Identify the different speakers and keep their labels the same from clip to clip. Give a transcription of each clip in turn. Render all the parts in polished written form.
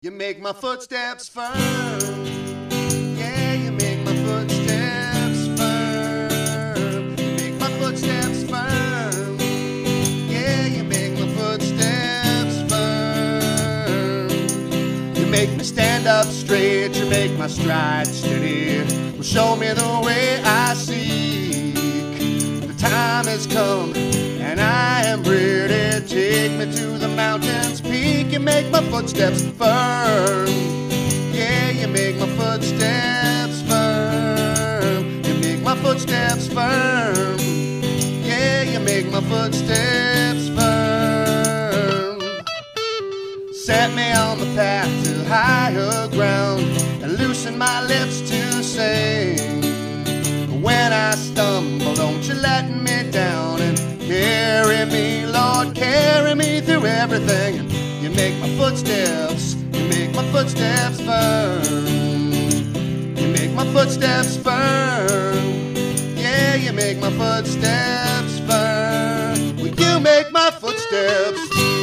Speaker 1: You make my footsteps firm. Yeah, you make my footsteps firm. You make my footsteps firm. Yeah, you make my footsteps firm. You make me stand up straight. You make my stride steady. Well, show me the way I seek. The time has come and I am ready. Take me to the mountain's peak. You make my footsteps firm. Yeah, you make my footsteps firm. You make my footsteps firm. Yeah, you make my footsteps firm. Set me on the path to higher ground and loosen my lips to sing. When I stumble, don't you let me down, and carry me, Lord, carry me through everything. You make my footsteps, you make my footsteps firm. You make my footsteps firm. Yeah, you make my footsteps firm. Well, you make my footsteps.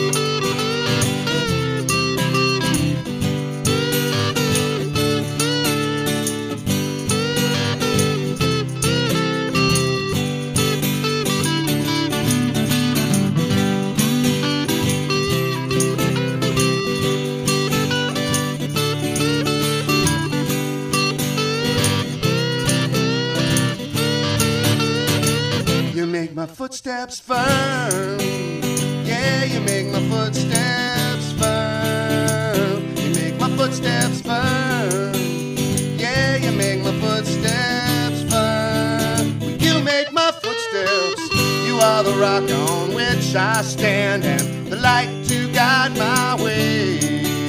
Speaker 1: You make my footsteps firm. Yeah, you make my footsteps firm. You make my footsteps firm. Yeah, you make my footsteps firm. Well, you make my footsteps. You are the rock on which I stand and the light to guide my way.